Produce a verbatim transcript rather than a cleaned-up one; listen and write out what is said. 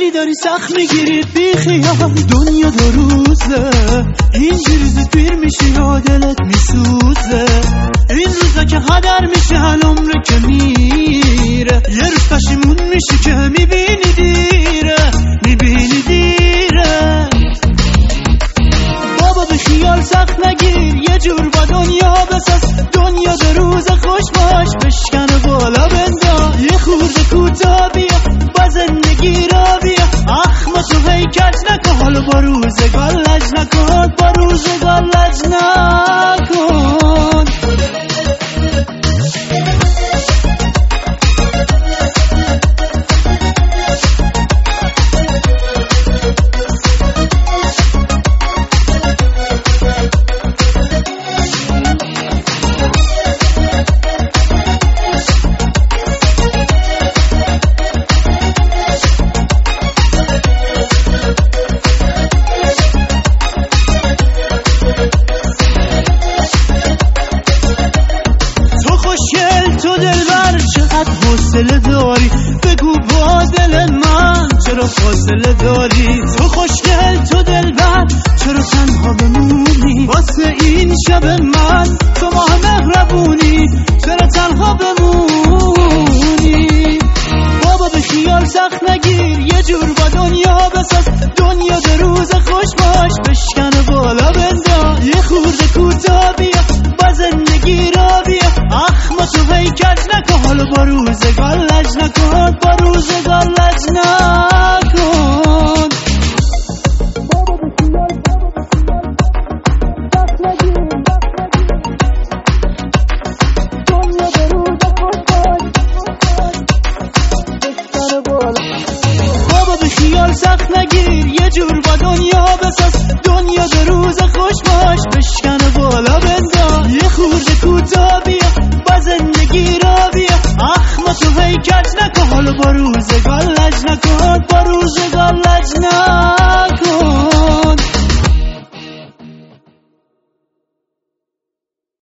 خیلی داری سخت میگیری بی خیال. دنیا دو روزه اینجوری زود پیر میشی و دلت میسوزه. این روزا که هدر میشه عمر که میره، یه روز پشیمون میشی که میبینی دیره، میبینی دیره. بابا به خیال سخت نگیر، یه جور با دنیا بساز. دنیا به روز خوش باش، بشکن بالا بندا. یه خورده کوتا بیا با زندگی را بیا. اخم تو هی کج نکن، حالا با روزگار لج نکن، با روزگار لج نکن. تو دلبر چقدر حوصله داری، بگو با دل من چرا فاصله داری. تو خوشگل تو دلبر چرا تنها بمونی، واسه این شب من تو ماه مهربونی، چرا تنها بمونی. بابا به خیال سخت نگیر، یه جور با دنیا بساز. دنیا به روز خوش باش، بشکن بالا بندا. یه خورده کوتا بیا با زندگی را بیا. اخم تو هی کج نکن، حالا با روزگار لج نکن، با روزگار لج نکن. بابا به خیال سخت نگیر، یه جور با دنیا بساز. دنیا به روز خوش باش، بشکن بالا بندا. یه خورده کوتا بیا با زندگی را بیا. اخم تو هی کج نکن، حالا با روزگار